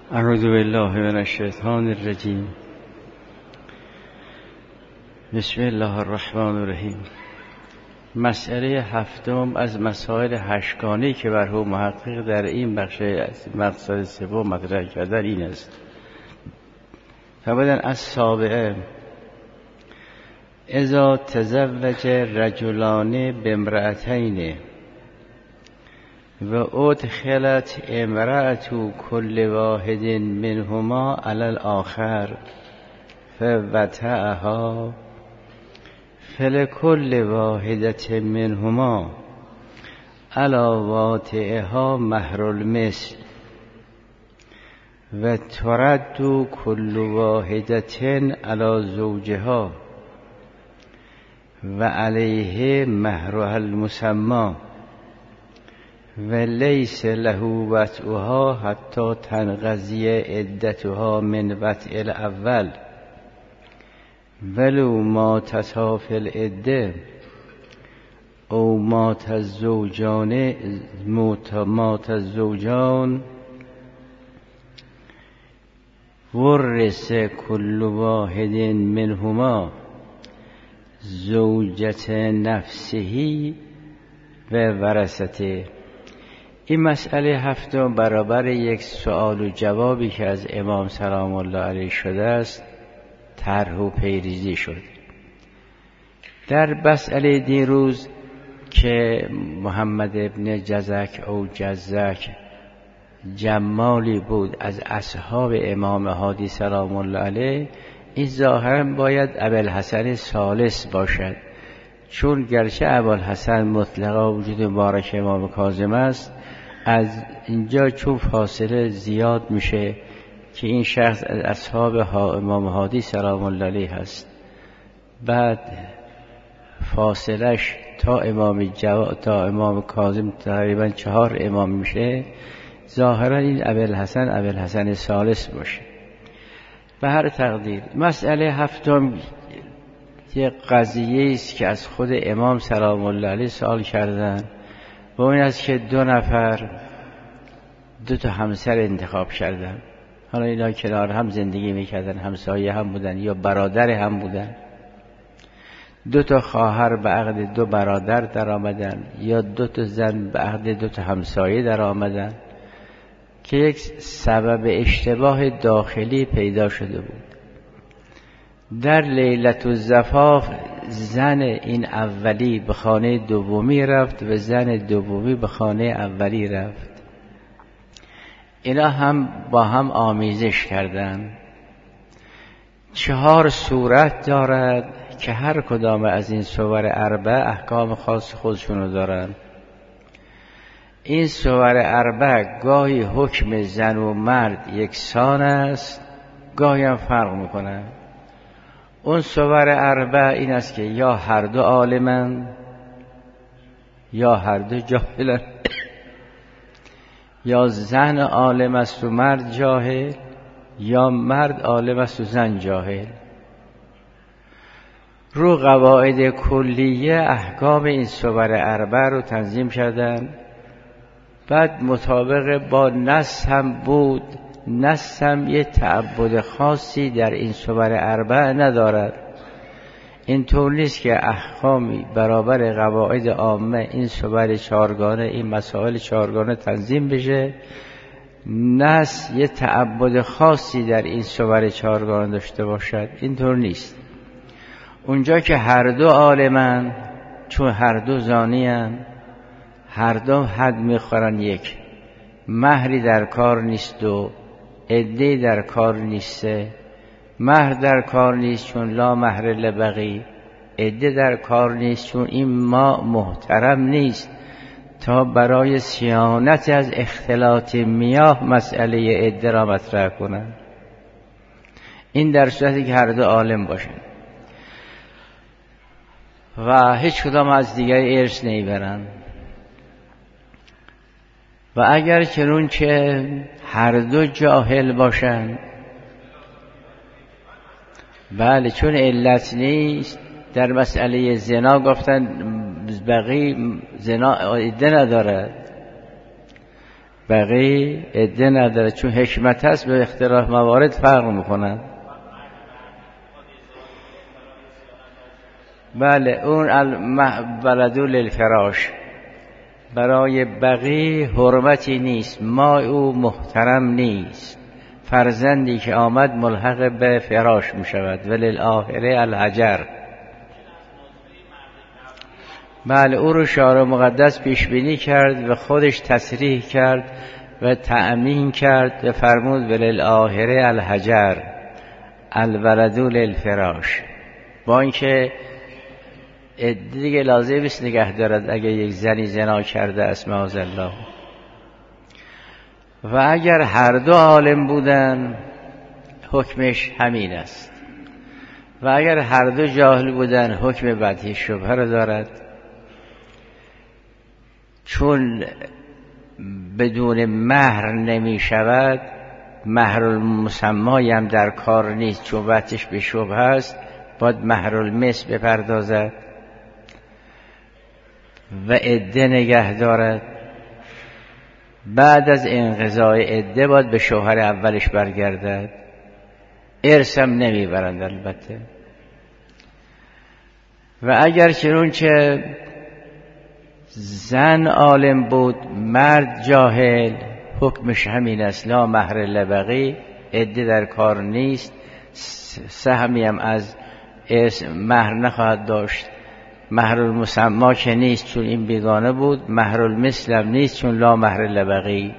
اعوذ بالله من الشیطان الرجیم. بسم الله الرحمن الرحیم. مسئله هفتم از مسائل هشتگانه‌ای که مرحوم محقق در این بخش از مقصد سوم مطرح کردن این است. فبدن از سابعه اذا تزوج رجلان بامرأتین و ادخلت امرأة كل واحد منهما على الآخر فوطئها فلكل واحدة منهما على واطئها مهر المثل و ترد كل واحدة على زوجها و علیه مهرها المسمى و لیس له وطئها حتی تنقضی عدتها من وطء الاول ولو مات فی العده او مات الزوجان ورث كل واحد منهما زوجة نفسه و ورثته. این مسئله هفتم برابر یک سوال و جوابی که از امام سلام الله علیه شده است طرح و پیریزی شد. در مسئله دیروز که محمد ابن جزک او جزک جمالی بود از اصحاب امام هادی سلام الله علیه، این ظاهرا باید ابوالحسن ثالث باشد، چون گرچه ابوالحسن مطلقا وجود مبارک امام کاظم است، از اینجا چون فاصله زیاد میشه که این شخص از اصحاب امام هادی سلام الله علیه هست، بعد فاصلش تا امام کاظم تقریبا 4 امام میشه، ظاهرا این ابوالحسن ثالث باشه. به هر تقدیر مسئله هفتم یک قضیه است که از خود امام سلام الله علیه سوال کردن و این است که 2 نفر 2 تا همسر انتخاب کردن. حالا اینا کنار هم زندگی میکردن، همسایه هم بودن یا برادر هم بودن. 2 تا خواهر به عقد 2 برادر در آمدن یا 2 تا زن به عقد 2 تا همسایه در آمدن که یک سبب اشتباه داخلی پیدا شده بود. در لیلة الزفاف زن این اولی به خانه دومی رفت و زن دومی به خانه اولی رفت. اینا هم با هم آمیزش کردند. 4 صورت دارد که هر کدام از این صور اربع احکام خاص خودشونو دارند. این صور اربع گاهی حکم زن و مرد یکسان است، گاهی هم فرق میکنه. اون صور اربع این است که یا هر دو عالمن یا هر دو جاهلن، یا زن عالم است و مرد جاهل، یا مرد عالم است و زن جاهل. رو قواعد کلیه احکام این صور اربع رو تنظیم کردن. بعد مطابق با نص هم بود، نص هم یه تعبد خاصی در این صور اربع ندارد. اینطور نیست که احکامی برابر قواعد عامه این صور 4گانه، این مسائل 4گانه تنظیم بشه. نص یه تعبد خاصی در این صور 4گانه داشته باشد، اینطور نیست. اونجا که هر دو عالمن، چون هر دو زانی‌اند، هر دو حد میخورن، یک مهری در کار نیست، 2 عده در کار نیست، 3 مهر در کار نیست چون لا مهر لبقی، عده در کار نیست چون این ما محترم نیست تا برای صیانت از اختلاط میاه مسئله عده را مطرح کنن. این در صورتی که هر دو عالم باشن و هیچ کدام از دیگری ارث نمیبرن. و اگر چنون که هر دو جاهل باشن، بله، چون علت نیست. در مسئله زنا گفتن بقی زنا عده نداره، بقیه عده نداره، چون حکمت هست به اختلاف موارد فرق میکنن. بله اون ولدو للفراش، برای بقیه حرمتی نیست، ما او محترم نیست، فرزندی که آمد ملحق به فراش می شود. وللآخره الحجر. بله او رو شارع مقدس پیش بینی کرد و خودش تصریح کرد و تأمین کرد و فرمود وللآخره الحجر الولدو للفراش. با اینکه دیگه لازم نیست نگه دارد اگر یک زنی زنا کرده است معاذالله. و اگر هر دو عالم بودن حکمش همین است، و اگر هر دو جاهل بودن حکم بدیهی شبهه را دارد، چون بدون مهر نمی شود، مهر المسمایی هم در کار نیست، چون وقتش به شبهه است باید مهر المثل بپردازد و عده نگه دارد. بعد از انقضای عده باید به شوهر اولش برگردد. ارث هم نمیبرند البته. و اگر چنانچه زن عالم بود مرد جاهل، حکمش همین است، لا مهر لبقی، عده در کار نیست، سهمی هم از مهر نخواهد داشت. مهر المسما که نیست چون این بیگانه بود، مهر المثل هم نیست چون لا مهر لبقی.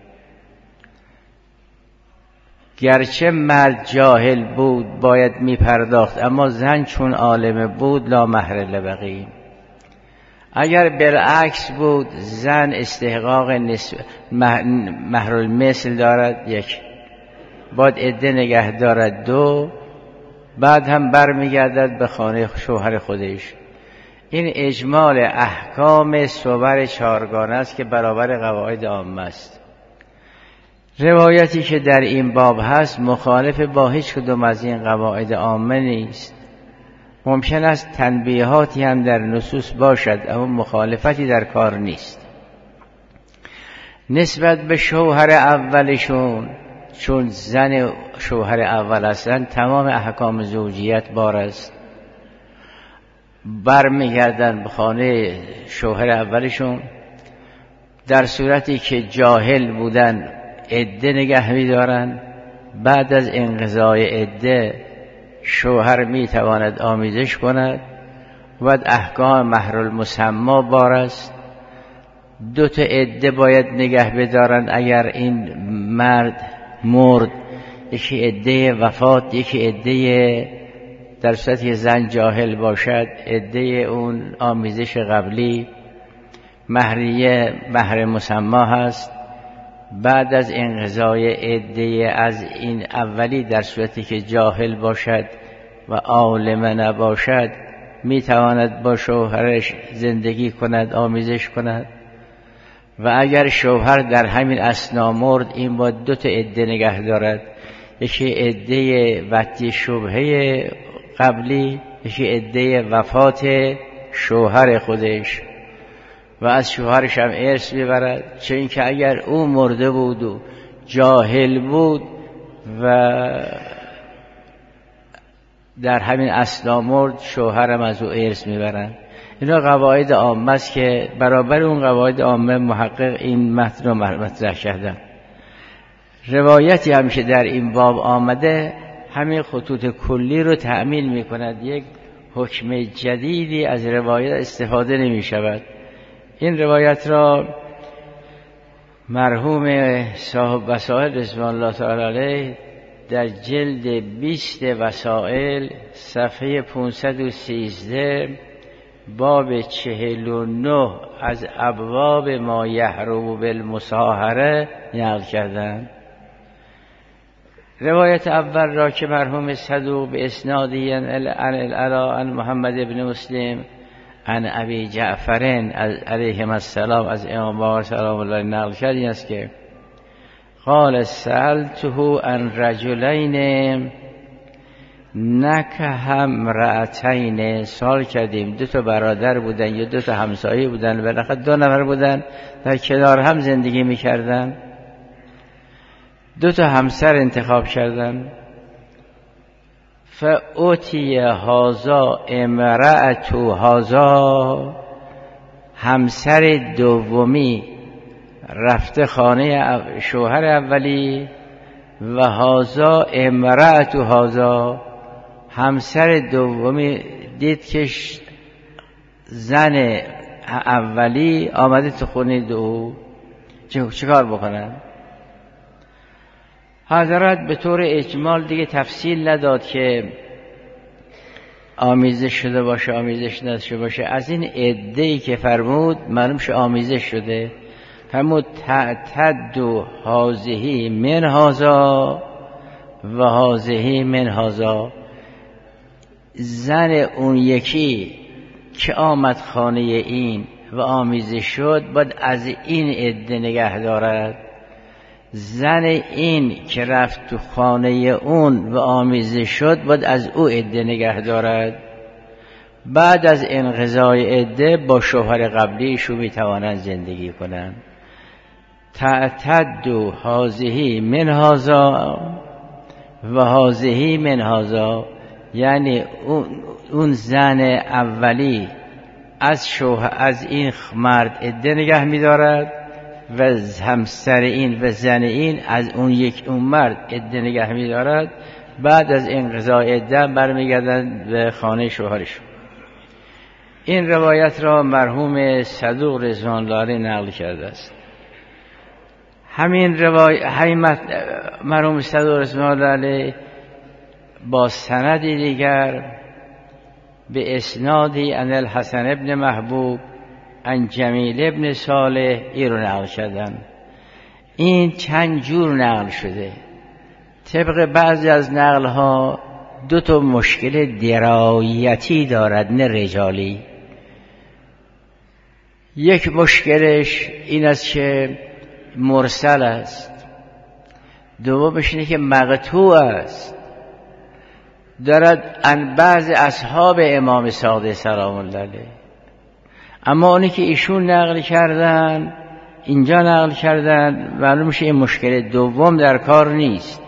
گرچه مرد جاهل بود باید می پرداخت، اما زن چون عالم بود لا مهر لبقی. اگر بالعکس بود زن استحقاق مهر المثل دارد، یک باید عده نگه دارد، دو بعد هم برمیگردد به خانه شوهر خودش. این اجمال احکام صور چارگانه است که برابر قواعد عامه است. روایتی که در این باب هست مخالف با هیچ کدوم از این قواعد عامه نیست. ممکن است تنبیهاتی هم در نصوص باشد اما مخالفتی در کار نیست. نسبت به شوهر اولشون، چون زن شوهر اول هستند تمام احکام زوجیت بار است، برمیگردن به خانه شوهر اولشون. در صورتی که جاهل بودن عده نگه می‌دارن، بعد از انقضای عده شوهر میتواند آمیزش کند و احکام مهر المسما بار است. دو تا عده باید نگه بدارن اگر این مرد مرد، یکی عده وفات، یکی عده در صورتی که زن جاهل باشد عده اون آمیزش قبلی. مهریه مهر مسما هست. بعد از انقضای عده از این اولی در صورتی که جاهل باشد و عالم نباشد میتواند با شوهرش زندگی کند، آمیزش کند. و اگر شوهر در همین اثنا مرد این با دو تا عده نگه دارد، یکی عده وقتی شبهه قبلی، یکی عده وفات شوهر خودش و از شوهرش هم ارث میبرد. چون اینکه اگر او مرده بود و جاهل بود و در همین اثنا مرد شوهرم از او ارث میبرند. اینا قواعد عامه است که برابر اون قواعد عامه محقق این متن رو مطرح کردن. روایتی هم که در این باب آمده همین خطوط کلی رو تأمین میکند. یک حکم جدیدی از روایت استفاده نمی شود. این روایت را مرحوم صاحب وسائل رضوان الله تعالی علیه در جلد 20 وسائل صفحه 513 باب 49 از ابواب ما یحرم بالمصاهره نقل کردند. روایت اول را که مرحوم صدوق به اسنادی عن العلا عن محمد ابن مسلم عن ابی جعفر علیهم السلام از امام باقر سلام الله نقل کردی است که قال سألته عن رجلین نکه هم رأتین، سوال کردیم 2 برادر بودن یا 2 همسایه بودن، بالاخره 2 نفر بودن در کنار هم زندگی میکردن، 2 همسر انتخاب کردن. فاوتی هازا امرأتو هازا، همسر دومی رفته خانه شوهر اولی، و هازا امرأتو هازا، همسر دومی دید که زن اولی آمده تو خونه دو، چیکار بکنن؟ حضرت به طور اجمال دیگه تفصیل نداد که آمیزش شده باشه آمیزش نشده باشه. از این عده‌ای که فرمود معلوم شه آمیزش شده. فرمود تعتد هازهی من هازا و هازهی من هازا، زن اون یکی که آمد خانه این و آمیزش شد باید از این عده نگه دارد، زن این که رفت تو خانه اون و آمیزش شد باید از او عده نگه دارد. بعد از انقضای عده با شوهر قبلیشون میتوانند زندگی کنند. تعتد هازهی من هازا و هازهی من هازا، یعنی اون زن اولی از این مرد عده نگه می‌دارد و همسر این و زن این از اون مرد عده نگه می‌دارد. بعد از انقضای عده برمیگردند به خانه شوهرشون. این روایت را مرحوم صدوق رضوان الله علیه نقل کرده است. همین مرحوم صدوق رضوان الله علیه با سندی دیگر به اسنادی عن الحسن ابن محبوب عن جمیل ابن صالح این رو نقل کردن. این چند جور نقل شده. طبق بعضی از نقل ها 2 مشکل درایتی دارد نه رجالی. یک مشکلش این است که مرسل است، دومش اینه که مقطوع است، دارد عن بعض اصحاب امام صادق سلام الله علیه. اما اونی که ایشون نقل کردن اینجا نقل کردن معلوم میشه این مشکل دوم در کار نیست.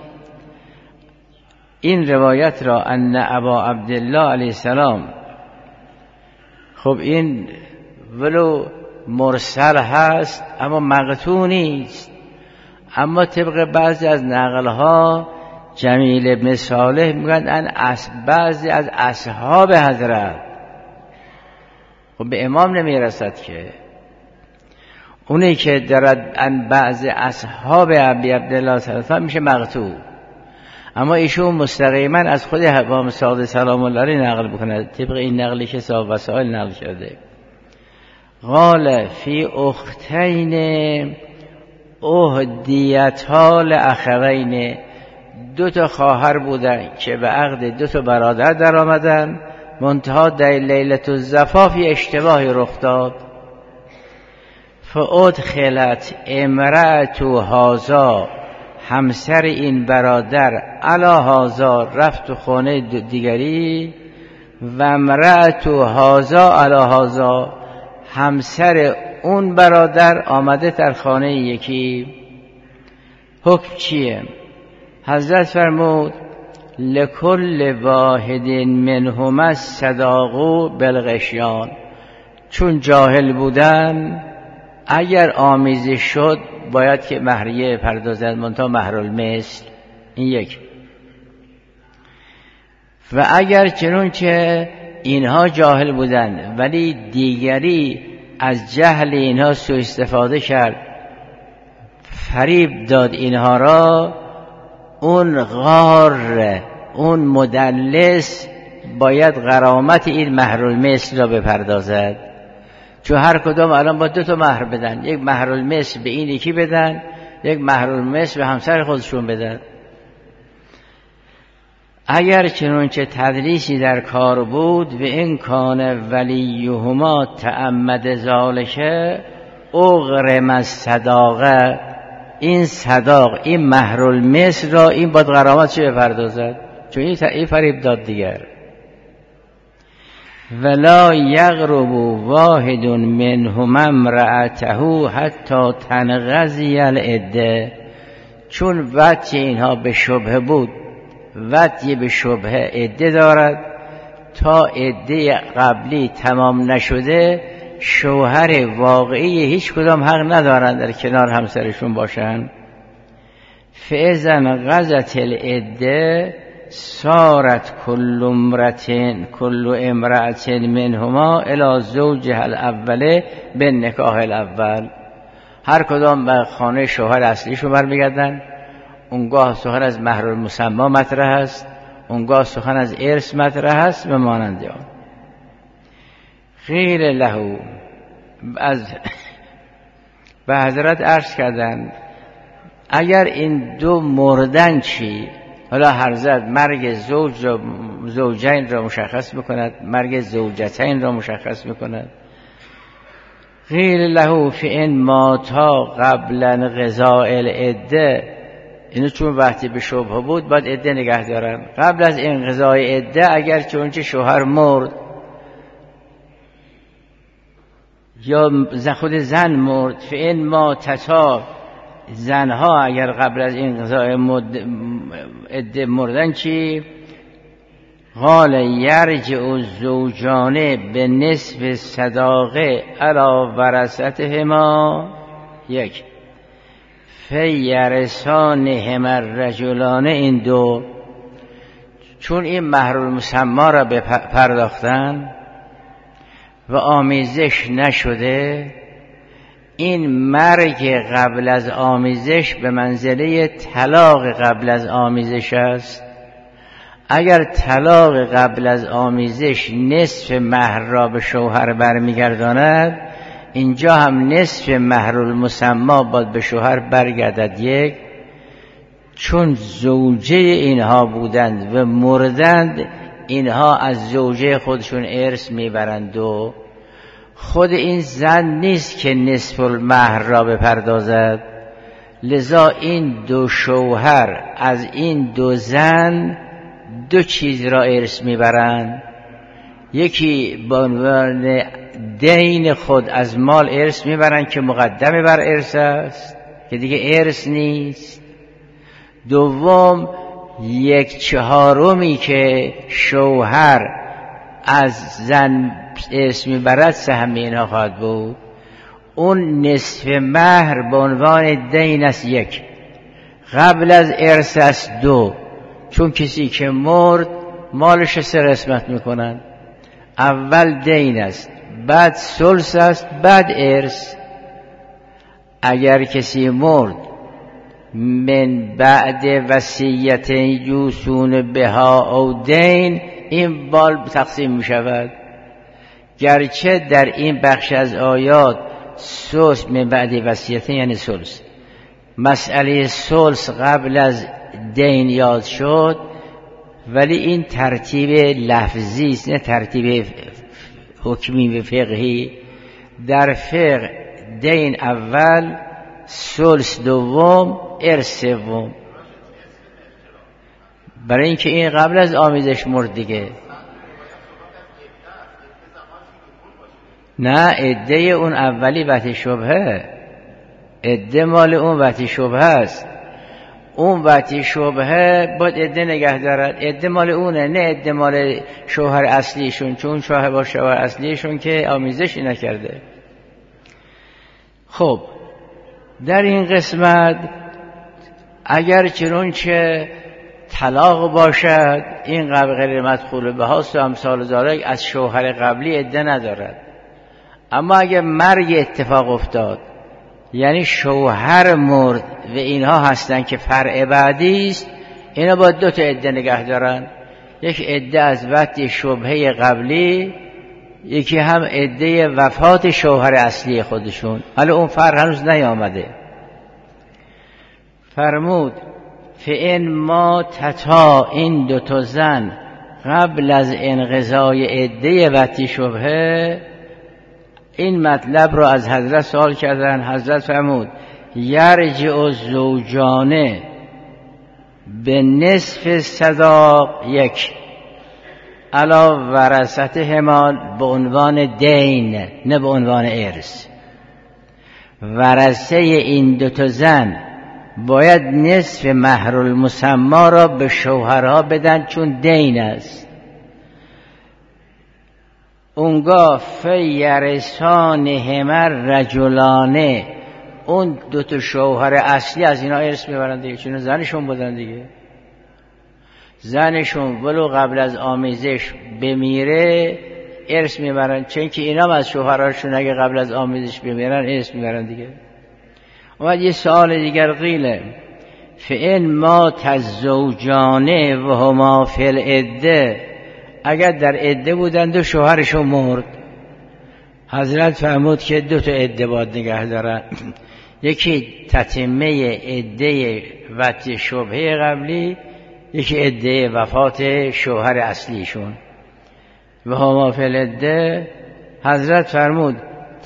این روایت را ان ابا عبدالله علیه السلام، خب این ولو مرسل هست اما مقطوع نیست، اما طبق بعضی از نقلها جمیل ابن صالح میگن ان بعضی از اصحاب حضرت، خب به امام نمیرسد که. اونی که دارد ان بعضی اصحاب ابی عبدالله صلی میشه مقطوع، اما ایشون مستقیما از خود امام صادق سلام الله علیه نقل بکنه طبق این نقلی که صاحب وسائل نقل کرده. قال فی اختین اهدیتا لاخوین، 2 خواهر بودن که به عقد 2 برادر در آمدن، منتها در لیلة الزفاف اشتباهی رخ داد. فادخلت امرأة هازا، همسر این برادر علی هازا رفت تو خانه دیگری، و امرأة هازا علی هازا، همسر اون برادر آمده در خانه یکی. حکم چیه؟ حضرت فرمود لکل واحد منهما الصداق بالغشیان، چون جاهل بودن اگر آمیزش شد باید که مهریه پردازد منتها مهر المثل. این یک. و اگر چنانچه اینها جاهل بودند ولی دیگری از جهل اینها سوء استفاده کرد فریب داد اینها را، اون غار اون مدلس باید غرامت این مهر المثل را بپردازد. چون هر کدام الان با 2 مهر بدن، یک مهر المثل به این یکی بدن، یک مهر المثل به همسر خودشون بدن. اگر چنانچه تدلیسی در کار بود و این کان ولیهما تعمد ذالک اغرم الصداقه، این صداق این مهر المثل را این باید غرامتش بپردازد. چون این فریب داد دیگر. ولا یغرب واحد منهما امرأته حتی تنقضی العده، چون وطی اینها به شبهه بود، وطی به شبهه عده دارد، تا عده قبلی تمام نشده شوهر واقعی هیچ کدام حق ندارند در کنار همسرشون باشند. فاذا انقضت العده صارت کل امرأة منهما الی زوجها الاول بالنکاح الاول. هر کدام به خانه شوهر اصلیشون برمیگردن. اونگاه سخن از مهر المسمی مطرح است، اونگاه سخن از ارث مطرح است و مانند آن. قیل له، به حضرت عرض کردند اگر این دو مردن چی؟ حالا حضرت مرگ زوجین را مشخص میکند، مرگ زوجتین را مشخص میکند. قیل له فإن ماتا قبل انقضاء العده، اینو چون وقتی به شبهه بود باید عده نگه دارن. قبل از انقضاء عده اگر چونچه شوهر مرد یا خود زن مرد، فإن ماتتا، زنها اگر قبل از انقضاء عده مردن چی؟ قال یرجع الزوجان به نصف صداقه علی ورثتهما یک فیرثانهما الرجلان. این دو چون این مهر المسمی را پرداختن و آمیزش نشده، این مرگ قبل از آمیزش به منزله طلاق قبل از آمیزش است. اگر طلاق قبل از آمیزش نصف مهر را به شوهر برمیگرداند، اینجا هم نصف مهر المسمی باید به شوهر برگردد یک. چون زوجه اینها بودند و مردند، اینها از زوجه خودشون ارث میبرند. دو، خود این زن نیست که نصف المهر را بپردازد، لذا این دو شوهر از این دو زن دو چیز را ارث میبرند. یکی به عنوان دین خود از مال ارث میبرند که مقدمه بر ارث است که دیگه ارث نیست. دوم، 1/4 که شوهر از زن ارث میبرد سهم اینها خواهد بود. اون نصف مهر به عنوان دین است یک، قبل از ارث است دو. چون کسی که مرد مالش 3 قسمت میکنن، اول دین است، بعد ثلث است، بعد ارث. اگر کسی مرد من بعد وصیت یوصون بها او دین، این مال تقسیم می شود. گرچه در این بخش از آیات ثلث من بعد وصیت یعنی ثلث، مسئله ثلث قبل از دین یاد شد، ولی این ترتیب لفظی است نه ترتیب حکمی و فقهی. در فقه دین اول، ثلث دوم، ارث سوم. برای اینکه این قبل از آمیزش مرد دیگه. نه، عده اون اولی وقتی شبهه، عده مال اون وقتی شبهه است. اون وقتی شبهه باید عده نگه دارد، عده مال اونه، نه عده مال شوهر اصلیشون، چون شوهر با شوهر اصلیشون که آمیزشی نکرده. خب در این قسمت اگر چنانچه طلاق باشد، این قبل غیر مدخول به هاست و امثال ذالک، از شوهر قبلی عده ندارد. اما اگر مرگ اتفاق افتاد، یعنی شوهر مرد و اینها هستن که فرع بعدی است، اینا باید 2 عده نگه دارن. یک عده از وقت شبهه قبلی، یکی هم عده وفات شوهر اصلی خودشون. حالا اون فرع هنوز نیامده. فرمود فإن ماتتا، این 2 زن قبل از انقضای عده وقت شبهه. این مطلب رو از حضرت سوال کردن. حضرت فرمود یرجع الزوجان به نصف صداق یک علاوه ورثت همال به عنوان دین، نه به عنوان ارث. ورثه این دوتا زن باید نصف مهر المسما را به شوهرها بدن چون دین است. اونگاه فیرثان همر رجلانه، اون دوتا شوهر اصلی از اینا ارث میبرن دیگه، چون زنشون بودن دیگه. زنشون ولو قبل از آمیزش بمیره ارث میبرن، چون که اینا هم از شوهراشون اگه قبل از آمیزش بمیرن ارث میبرن دیگه. اومد یه سوال دیگر قیله فئن مات الزوجانه و هما فی العده، اگر در عده بودن دو شوهرشون مرد، حضرت فرمود که دو تا عده باید نگه دارن، یکی تتمه عده وطی شبهه قبلی، یکی عده وفات شوهر اصلیشون. و هما فی العده حضرت فرمود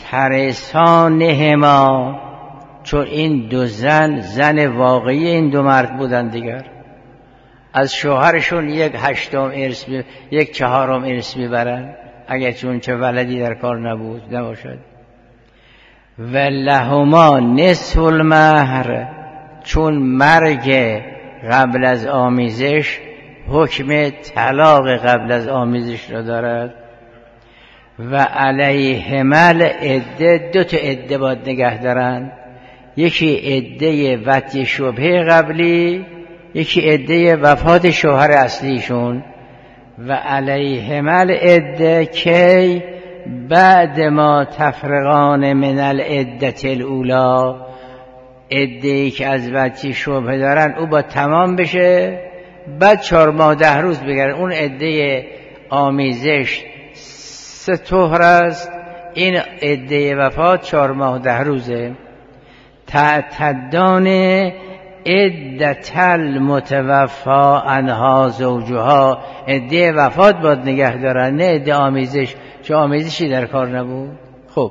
ترثانهما، چون این دو زن واقعی این دو مرد بودن دیگر، از شوهرشون یک هشتم ارث یک چهارم ارث میبرن اگر چون چه ولدی در کار نباشد. و لهما نصف المهر، چون مرگ قبل از آمیزش حکم طلاق قبل از آمیزش را دارد. و علیهما العده، دو تا عده باید نگه دارن، یکی عده وطی شبهه قبلی، یکی عده وفات شوهر اصلیشون. و علیهما العده کی بعد ما تفرقان من العده الاولی، عده‌ای که از وطی شبهه دارن او با تمام بشه، بعد 4 ماه 10 روز بگردن. اون عده آمیزش 3 طهر است، این عده وفات 4 ماه 10 روزه. تعتدان عدت المتوفا عنها زوجها، عده وفات باید نگه دارن، نه عده آمیزش، چه آمیزشی در کار نبود. خب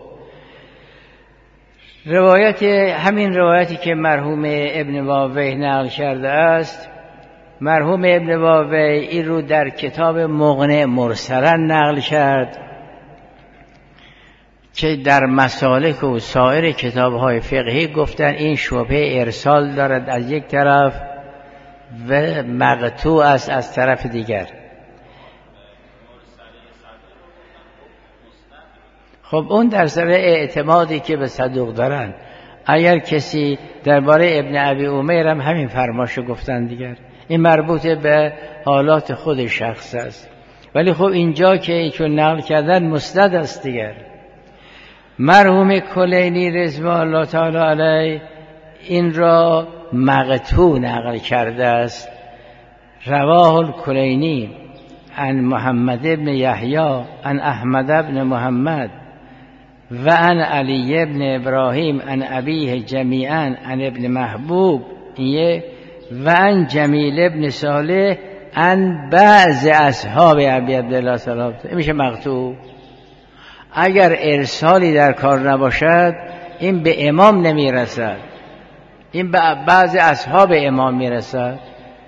همین روایتی که مرحوم ابن واویه نقل کرده است، مرحوم ابن واویه این رو در کتاب مغنی مرسلا نقل کرد که در مسالک و سایر کتاب‌های فقهی گفتن این شبهه ارسال دارد از یک طرف و مقطوع است از طرف دیگر. خب اون در سر اعتمادی که به صدوق دارن، اگر کسی درباره ابن ابی امیر هم همین فرماشو گفتن دیگر، این مربوط به حالات خود شخص است. ولی خب اینجا که چون نقل کردن مسند است دیگر. مرحوم کلینی رضوان الله تعالی علیه این را مقطوع نقل کرده است. رواه الکلینی عن محمد ابن یحیی عن احمد ابن محمد و عن علی ابن ابراهیم عن ابیه جمیعا عن ابن محبوب و عن جمیل ابن صالح عن بعض اصحاب ابی عبدالله سلام. میشه مقطوع. اگر ارسالی در کار نباشد این به امام نمیرسد، این به بعض اصحاب امام میرسد.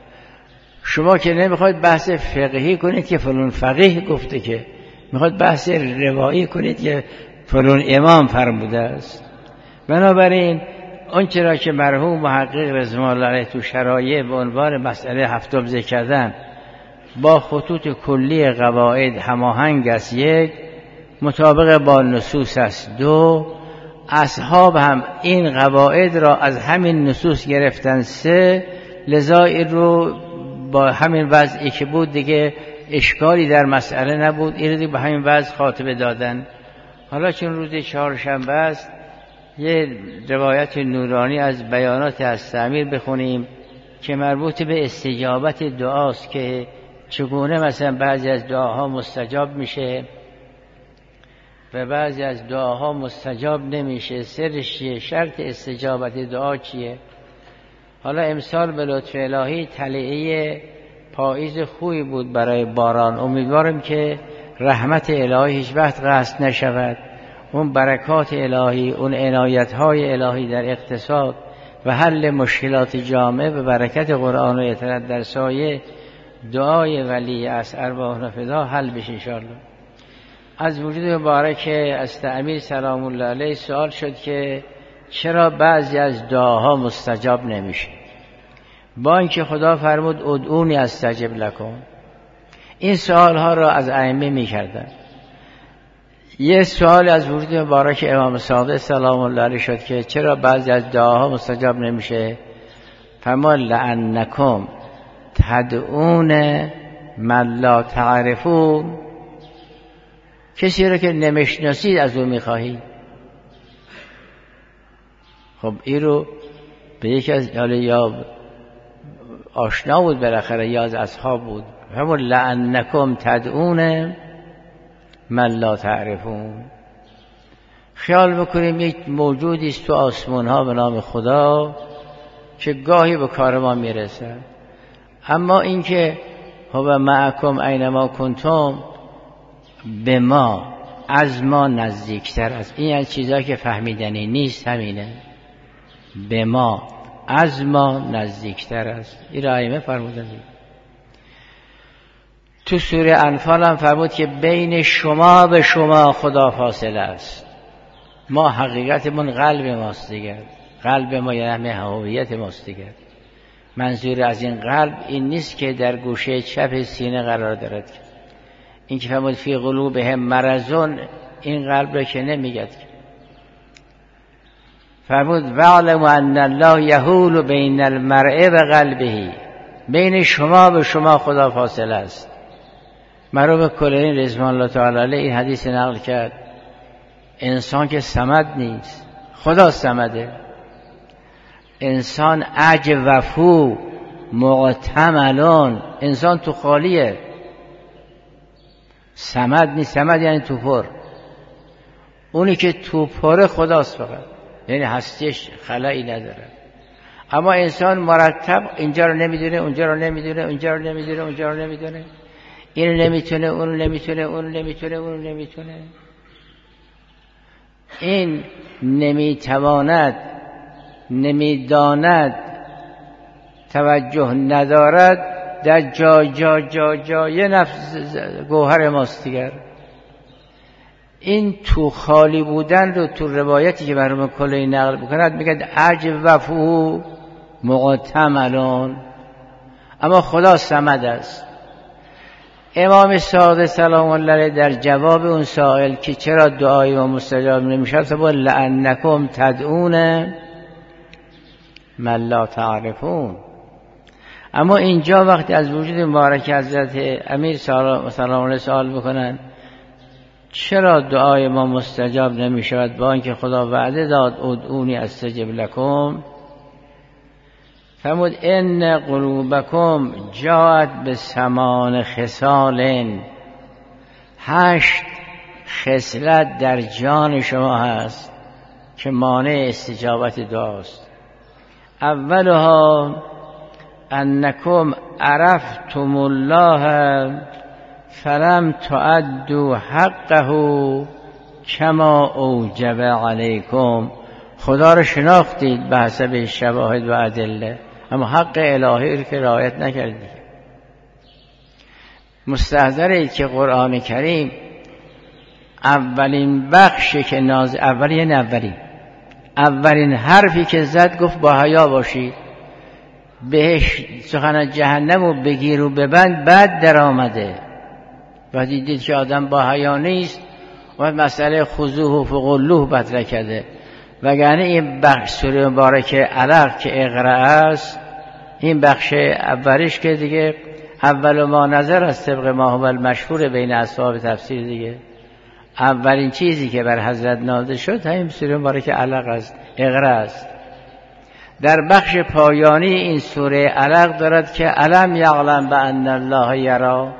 شما که نمیخواید بحث فقهی کنید که فلان فقیه گفته، که میخواید بحث روایی کنید که فلان امام فرموده است. بنابراین آنچه را که مرحوم محقق رضوان الله علیه تو شرایع به عنوان مسئله هفتم ذکر کردن با خطوط کلی قواعد هماهنگ است، یک مطابق با نصوص است، دو اصحاب هم این قواعد را از همین نصوص گرفتن، سه لذا این رو با همین وضعی که بود دیگه اشکالی در مسئله نبود، این رو به همین وضع خاتمه دادن. حالا چون روز چهارشنبه است یه روایت نورانی از بیانات التعمیر بخونیم که مربوط به استجابت دعاست که چگونه مثلا بعضی از دعاها مستجاب میشه و بعضی از دعاها مستجاب نمیشه. سرش چیه؟ شرط استجابت دعا چیه؟ حالا امسال به لطف الهی طلعه پاییز خوبی بود برای باران. امیدوارم که رحمت الهی هیچ وقت قصد نشود. اون برکات الهی، اون عنایت‌های الهی در اقتصاد و حل مشکلات جامعه به برکت قرآن و اطاعت در سایه دعای ولی از ارواحنا فدا حل بشه انشاءالله. از وجود مبارک از امیر سلام الله علیه سوال شد که چرا بعضی از دعاها مستجاب نمیشه، با اینکه خدا فرمود ادعونی استجب لکم. این سوالها را از ائمه میکردن. یه سوال از وجود مبارک امام صادق سلام الله علیه شد که چرا بعضی از دعاها مستجاب نمیشه. فما لعنکم تدعون من لا تعرفون، کسی رو که نمیشناسید از او میخواهید. خب این رو به یکی از یا آشنا بود بالاخره یا از اصحاب بود. فما لعنکم تدعون من لا تعرفون. خیال بکنیم یک موجودی است تو آسمان ها به نام خدا که گاهی به کار ما میرسه، اما اینکه هو معکم اینما کنتم به ما از ما نزدیکتر است. این از چیزایی که فهمیدنی نیست، همینه. به ما از ما نزدیکتر است. این را ائمه فرمودند. تو سوره انفال هم فرمود که بین شما به شما خدا فاصله است. ما حقیقتمون قلب ماست دیگر، قلب ما یعنی هویت ماست دیگر. منظور از این قلب این نیست که در گوشه چپ سینه قرار دارد. این که فرمود فی قلوبهم مرضون، این قلب را که نمیگد. فرمود واعلموا ان الله یحول بین المرء و قلبه، بین شما به شما خدا فاصله است. مرحوم کلینی رضوان الله تعالی علیه این حدیث نقل کرد. انسان که صمد نیست، خدا صمده. انسان اجوفو معتملون، انسان تو خالیه، صمد نیست. صمد یعنی تو پر. اونی که تو پره خداست فقط، یعنی هستیش خلایی نداره. اما انسان مرتب اینجا رو نمیدونه، اونجا رو نمیدونه، اونجا رو نمیدونه، اونجا رو نمیدونه، اینو نمیتونه، اونو نمیتونه، اونو نمیتونه، اونو نمیتونه. این نمیتواند، نمیداند، توجه ندارد، در جای نفس گوهر ماست دیگر. این تو خالی بودن رو تو روایتی که مرحوم کلی نقل بکند میگه اجوفو معتملون، اما خدا صمد است. امام صادق سلام الله علیه در جواب اون سائل که چرا دعای ما مستجاب نمیشد فرمود لعنکم تدعون من لا تعرفون. اما اینجا وقتی از وجود مبارک حضرت امیر سلام الله علیه سوال بکنن چرا دعای ما مستجاب نمیشود، با اینکه خدا وعده داد ادعونی استجب لکم، فرمود ان قلوبکم جاءت بثمان خصال، 8 خصلت در جان شما هست که مانع استجابت دعاست. اولها انکم عرفتم الله فلم تؤدوا حقه کما اوجب علیکم، خدا رو شناختید به حسب شواهد و ادله، اما حق الهی رو که رعایت نکردید. مستحضرید که قرآن کریم اولین بخشی که اولین حرفی که زد گفت با حیا باشید. بهش سخن جهنم و بگیر و ببند بعد در آمده و دیدید که آدم با حیا نیست و مسئله خضوع و فغلوه مطرح کرده. وگرنه این بخش سوره مبارک علق که اقرا است، این بخش اولیش که دیگه اول ما نظر از طبق ما هو المشهور بین اصحاب تفسیر دیگه اولین چیزی که بر حضرت نازل شد همین سوره مبارک علق است، اقرا است. در بخش پایانی این سوره علق دارد که الم یعلم بان الله یرا،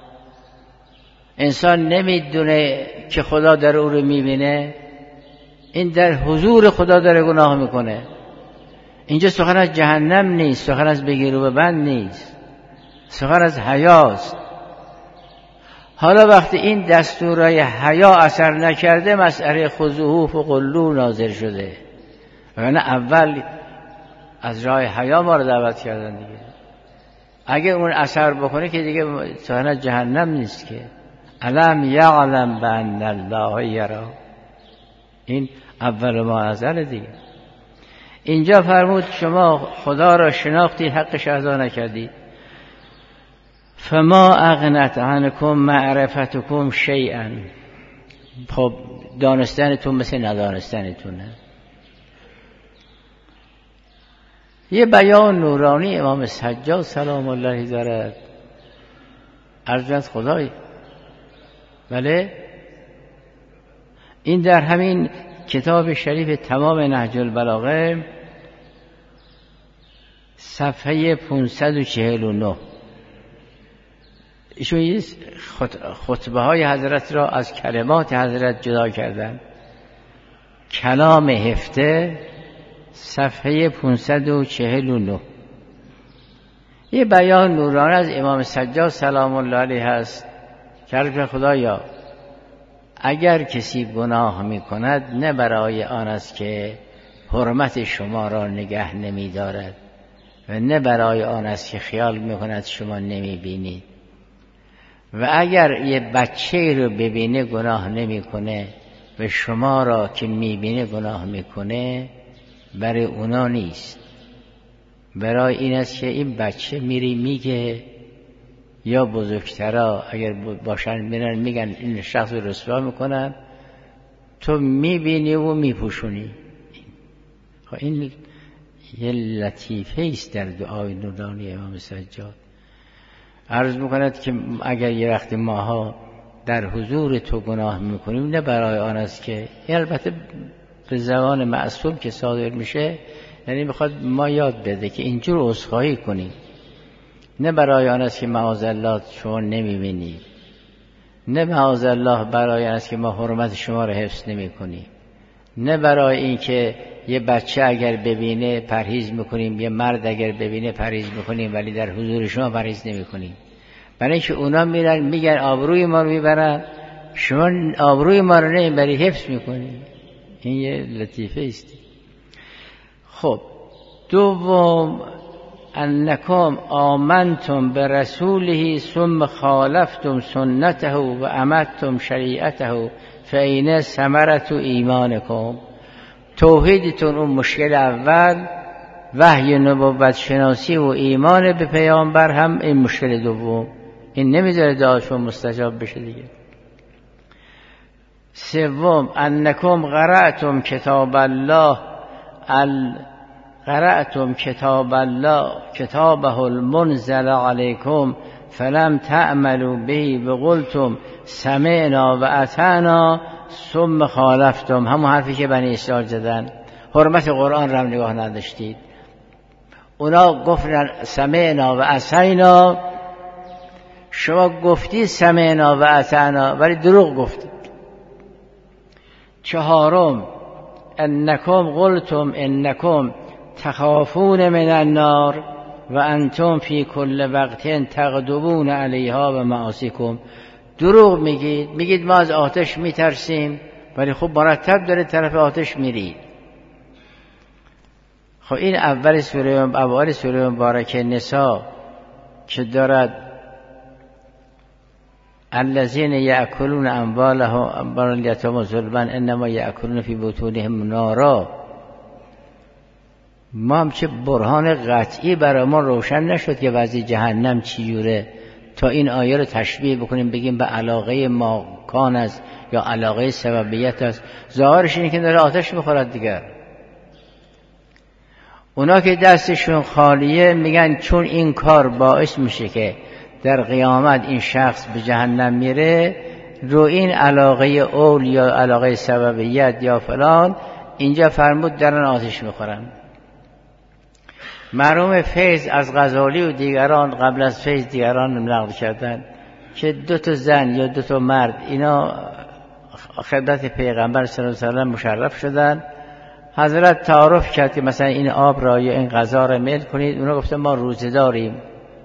انسان نمیدونه که خدا در او رو میبینه، این در حضور خدا داره گناه میکنه. اینجا سخن از جهنم نیست، سخن از بگیر و ببند نیست، سخن از حیاست. حالا وقتی این دستورای حیا اثر نکرده مسئله خضوع و قلو نازل شده. وگرنه اول از راه حیا ما رو دعوت کردن دیگه. اگه اون اثر بکنه که دیگه سهل جهنم نیست که. الم یعلم بان الله یرا، این اول ما نظر دیگه. اینجا فرمود شما خدا را شناختید، حقش ادا نکردید. فما اغنت عنکم معرفتکم شیئا، خب دانستنتون مثل ندانستنتونه. یه بیان نورانی امام سجاد سلام الله دارد، عرض خدای. بله این در همین کتاب شریف تمام نهج البلاغه صفحه 549 ایشون خطبه های حضرت را از کلمات حضرت جدا کردن. کلام هفته صفحه 549 یه بیان نورانی از امام سجاد سلام الله علیه هست که خدایا اگر کسی گناه می کند نه برای آن است که حرمت شما را نگه نمی دارد و نه برای آن است که خیال می کند شما نمی بینید، و اگر یه بچه رو ببینه گناه نمی کنه و شما را که می بینه گناه می کنه، برای اونا نیست، برای این است که این بچه میری میگه یا بزرگترا اگر باشن میرن میگن این شخص رو رسوا میکنن، تو میبینی و میپوشونی. این یه لطیفه است در دعای نورانی امام سجاد. عرض میکند که اگر یه وقت ماها در حضور تو گناه میکنیم نه برای آن است که، البته به زبان معصوم که صادر میشه، یعنی میخواد ما یاد بده که اینجور عذرخواهی کنیم، نه برای آن است که معاذالله شما نمیبینید، نه معاذالله برای آن است که ما حرمت شما را حفظ نمی کنیم، نه برای این که یه بچه اگر ببینه پرهیز میکنیم، یه مرد اگر ببینه پرهیز میکنیم ولی در حضور شما پرهیز نمی کنیم. برای اینکه اونا میرن میگن آبروی ما رو میبرن، شما آبروی ما رو نمیبری حفظ میکنی. این یه لطیفه است. خب دوم انکم آمنتم برسوله ثم خالفتم سنته و عمدتم شریعته فاین ثمرة ایمانکم. توحیدتون اون مشکل اول، وحی نبوت شناسی و ایمان به پیامبر هم این مشکل دوم. این نمیذاره دعاشون مستجاب بشه دیگه. سوم انکم قرأتم کتاب الله قرأتم کتاب الله کتابه المنزل علیکم فلم تعملوا به وقلتم سمعنا و اطعنا ثم خالفتم. همون حرفی که بنی اسرائیل زدن، حرمت قرآن را نگاه نداشتید. اونا گفتن سمعنا و اطعنا، شما گفتی سمعنا و اطعنا ولی دروغ گفتید. چهارم انکم قلتم انکم تخافون من النار و انتم فی کل وقت تغضبون علیها و معاصیکم. دروغ میگید ما از آتش میترسیم ولی خب مرتب داره طرف آتش میرید. خب این اول سوره مبارکه نساء که دارد الذین یأکلون اموال الیتامی ظلما انما یأکلون فی بطونهم نارا، ما هم چه برهان قطعی برای ما روشن نشد که وضع جهنم چجوره تا این آیه رو تشبیه بکنیم بگیم به علاقه ماکان است یا علاقه سببیت است. ظاهرش اینه که داره آتش میخورد دیگر. اونا که دستشون خالیه میگن چون این کار باعث میشه که در قیامت این شخص به جهنم میره، رو این علاقه اول یا علاقه سببیت یا فلان اینجا فرمود درن آتش میخورن. مرحوم فیض از غزالی و دیگران قبل از فیض دیگران نقل کردن که 2 زن یا 2 مرد اینا خدمت پیغمبر صلی الله علیه و آله مشرف شدن. حضرت تعارف کرد که مثلا این آب را یا این غذا را میل کنید. اونا گفتن ما روزه داریم.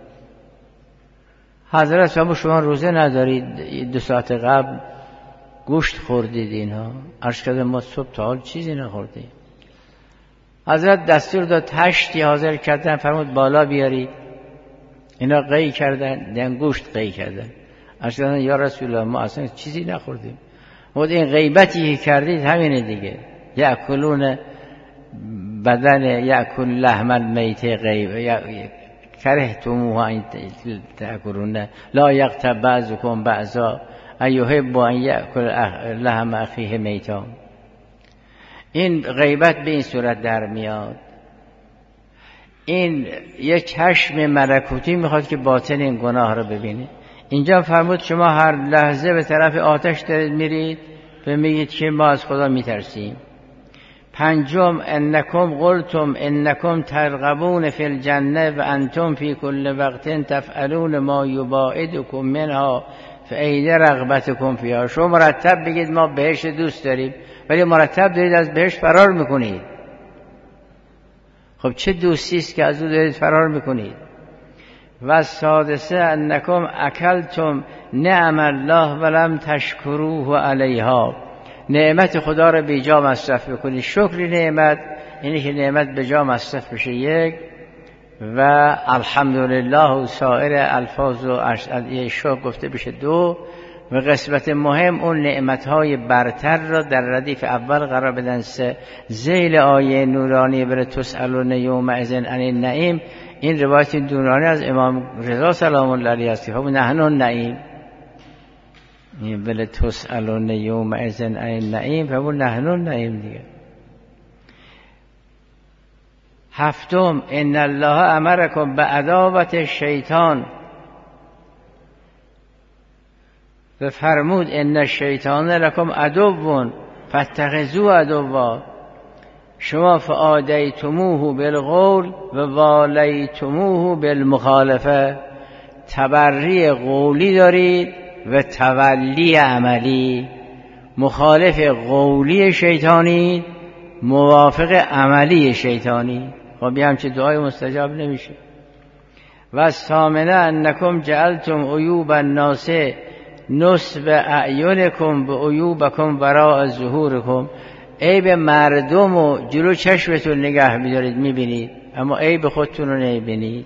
حضرت فرمود شما روزه ندارید، 2 ساعت قبل گوشت خوردید. اینها عرض کردن ما صبح تا حال چیزی نخوردیم. حضرت دستور داد تشتی حاضر کردن، فرمود بالا بیاری. اینا قی کردن، انگشت قی کردن. اصلا یا رسول الله ما اصلا چیزی نخوردیم. خود این غیبتی که کردید همینه دیگه. یاکلون بدن یاکل لحم المیت غیب کرهتموه ان تاکلون لا یغتب بعضکم بعضا ایحب ان یاکل لحم اخیه میتا. این غیبت به این صورت در میاد. این یک چشم ملکوتی میخواد که باطن این گناه رو ببینه. اینجا فرمود شما هر لحظه به طرف آتش دارید میرید و میگید که ما از خدا میترسیم. پنجم انکم قلتم انکم ترغبون فی الجنه و انتم فی کل وقت تفعلون ما یباعدکم منها فأین رغبتکم فیها. شما مرتب بگید ما بهشت دوست داریم ولی مرتب دارید از بهشت فرار میکنید. خب چه دوستی است که از او دارید فرار میکنید؟ و سادسه انکم اکلتم نعم الله ولم تشکروه علیها. نعمت خدا رو به جا مصرف بکنید. شکر نعمت اینه که نعمت به جا مصرف بشه یک، و الحمدلله و سایر الفاظ و شکر گفته بشه دو، و قسمت مهم اون نعمتهای برتر را در ردیف اول قرار بدن سه. ذیل آیه نورانی بر تسألون یومئذ عن النعیم، این روایت نورانی از امام رضا سلام الله علیه است. خب نحن النعیم، این بل تسألون یومئذ عن النعیم، فهمون نحن النعیم دیگه. هفتم ان الله امرکم بعداوت شیطان، و فرمود ان الشیطان لکم عدو فاتخذوه عدوا. شما فآدیتموه بالقول و والیتموه بالمخالفه. تبری قولی دارید و تولی عملی. مخالف قولی شیطانی، موافق عملی شیطانی. خب بیام چه دعای مستجاب نمیشه. و ثامنه انکم جعلتم عیوب الناس نصب اعینکم به عیوبکم وراء ظهورکم. عیب مردم و جلو چشمتون نگه می‌دارید میبینید، اما عیب خودتون رو نمیبینید.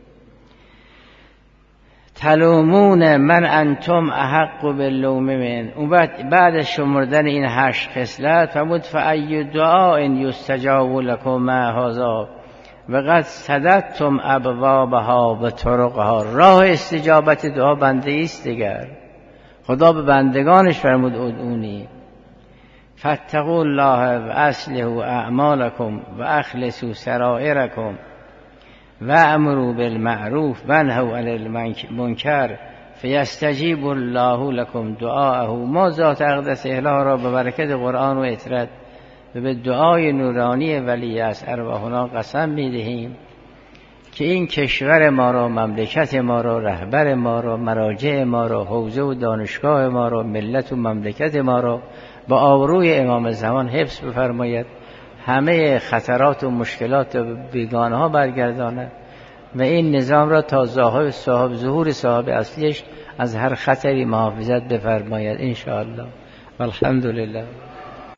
تلومون من انتم احق باللوم من. اون بعد از شمردن این 8 خصلت فرمود فای دعاء یستجاب لکم ما هذا و قد سددتم ابوابها و طرقها. راه استجابت دعا بنده است دیگر. خدا به بندگانش فرمود ادعونی. فاتقوا الله و اصلحوا اعمالکم و اخلصوا سرائرکم و امروا بالمعروف و انهوا عن المنکر فیستجیب الله لکم دعاءه. ما ذات اقدس اله را به برکت قرآن و اطرت و به دعای نورانی ولی از ارواحنا قسم می‌دهیم که این کشور ما را، مملکت ما را، رهبر ما را، مراجع ما را، حوزه و دانشگاه ما را، ملت و مملکت ما را با آبروی امام زمان حفظ بفرماید. همه خطرات و مشکلات و بیگانه ها برگرداند و این نظام را تا صاحب ظهور صاحب اصلیش از هر خطری محافظت بفرماید ان شاء الله. والحمدلله.